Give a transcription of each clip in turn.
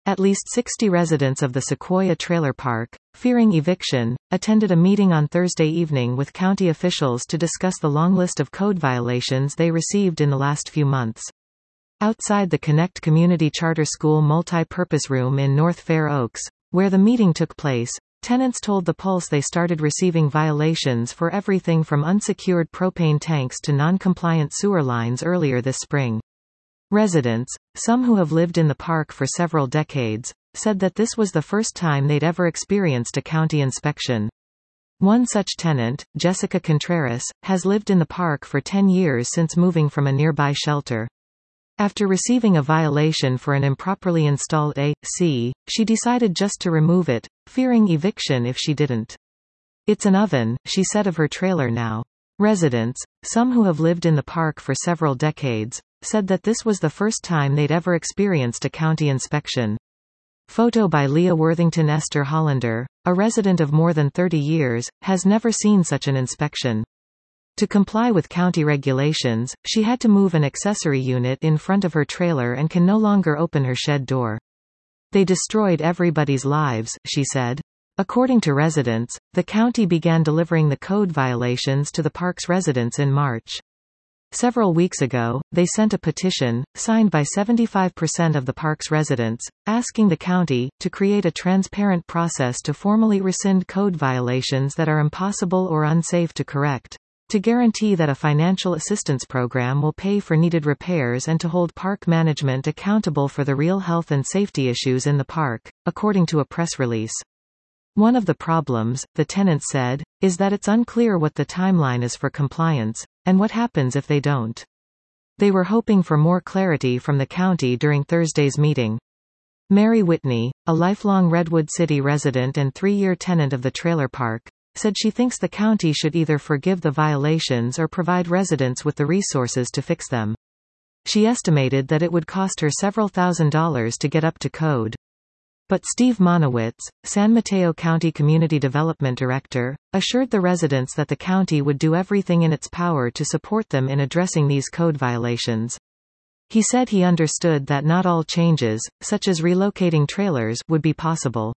At least 60 residents of the Sequoia Trailer Park, fearing eviction, attended a meeting on Thursday evening with county officials to discuss the long list of code violations they received in the last few months. Outside the Connect Community Charter School multi-purpose room in North Fair Oaks, where the meeting took place, tenants told The Pulse they started receiving violations for everything from unsecured propane tanks to non-compliant sewer lines earlier this spring. Residents, some who have lived in the park for several decades, said that this was the first time they'd ever experienced a county inspection. One such tenant, Jessica Contreras, has lived in the park for 10 years since moving from a nearby shelter. After receiving a violation for an improperly installed AC, she decided just to remove it, fearing eviction if she didn't. "It's an oven," she said of her trailer now. Residents, some who have lived in the park for several decades, said that this was the first time they'd ever experienced a county inspection. Photo by Leah Worthington. Esther Hollander, a resident of more than 30 years, has never seen such an inspection. To comply with county regulations, she had to move an accessory unit in front of her trailer and can no longer open her shed door. "They destroyed everybody's lives," she said. According to residents, the county began delivering the code violations to the park's residents in March. Several weeks ago, they sent a petition, signed by 75% of the park's residents, asking the county to create a transparent process to formally rescind code violations that are impossible or unsafe to correct, to guarantee that a financial assistance program will pay for needed repairs, and to hold park management accountable for the real health and safety issues in the park, according to a press release. One of the problems, the tenant said, is that it's unclear what the timeline is for compliance, and what happens if they don't. They were hoping for more clarity from the county during Thursday's meeting. Mary Whitney, a lifelong Redwood City resident and 3-year tenant of the trailer park, said she thinks the county should either forgive the violations or provide residents with the resources to fix them. She estimated that it would cost her several $1,000s to get up to code. But Steve Monowitz, San Mateo County Community Development Director, assured the residents that the county would do everything in its power to support them in addressing these code violations. He said he understood that not all changes, such as relocating trailers, would be possible.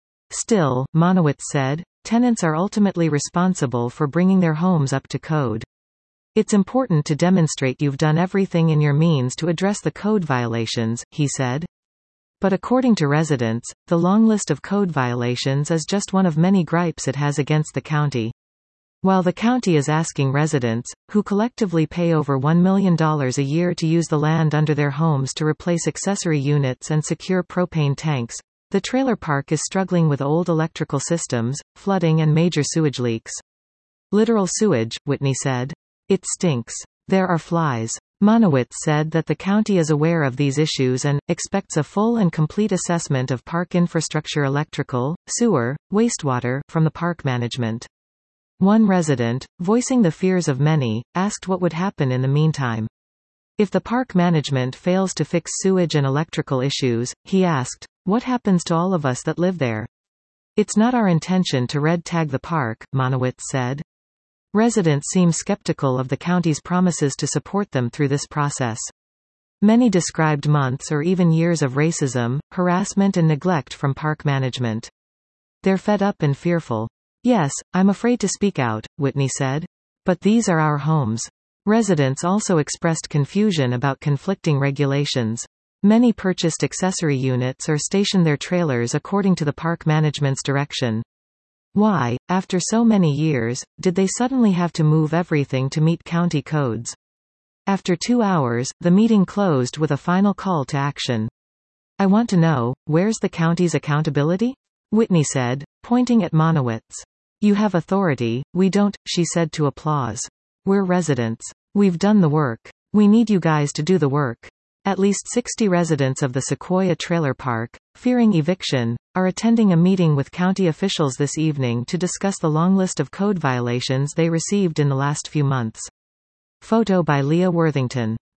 Still, Monowitz said, tenants are ultimately responsible for bringing their homes up to code. "It's important to demonstrate you've done everything in your means to address the code violations," he said. But according to residents, the long list of code violations is just one of many gripes it has against the county. While the county is asking residents, who collectively pay over $1 million a year to use the land under their homes to replace accessory units and secure propane tanks, the trailer park is struggling with old electrical systems, flooding and major sewage leaks. "Literal sewage," Whitney said. "It stinks. There are flies." Monowitz said that the county is aware of these issues and expects a full and complete assessment of park infrastructure, electrical, sewer, wastewater, from the park management. One resident, voicing the fears of many, asked what would happen in the meantime. If the park management fails to fix sewage and electrical issues, he asked, what happens to all of us that live there? "It's not our intention to red tag the park," Monowitz said. Residents seem skeptical of the county's promises to support them through this process. Many described months or even years of racism, harassment and neglect from park management. "They're fed up and fearful. Yes, I'm afraid to speak out," Whitney said. "But these are our homes." Residents also expressed confusion about conflicting regulations. Many purchased accessory units or stationed their trailers according to the park management's direction. Why, after so many years, did they suddenly have to move everything to meet county codes? After 2 hours, the meeting closed with a final call to action. "I want to know, where's the county's accountability?" Whitney said, pointing at Monowitz. "You have authority, we don't," she said to Applause. "We're residents. We've done the work. We need you guys to do the work." At least 60 residents of the Sequoia Trailer Park, fearing eviction, are attending a meeting with county officials this evening to discuss the long list of code violations they received in the last few months. Photo by Leah Worthington.